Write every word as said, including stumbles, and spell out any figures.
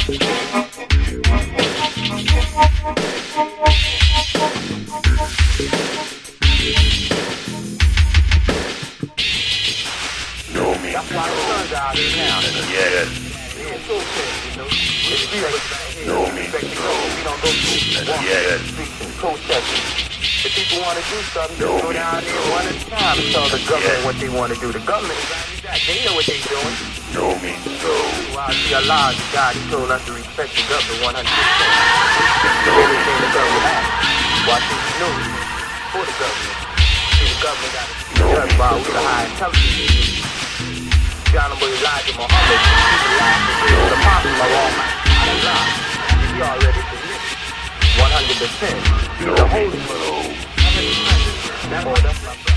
That's why the sun's out here now. Yeah. It's okay, you know. It's real. Know me. We don't go through walking Yeah. the streets and protesting. If people want to do something, Know just go me. down there one at a time and tell the government Yeah. what they want to do. The government is already back. They know what they're doing. Know me so. While see Allah, God, He told us to respect the government one hundred percent. Everything the government has. Watching the news for the government. See, the government got to be judged by with a high intelligence. John Elijah Muhammad, people laugh and say the apostle of Almighty Allah. He already submitted. one hundred percent. He's the holy one. That's what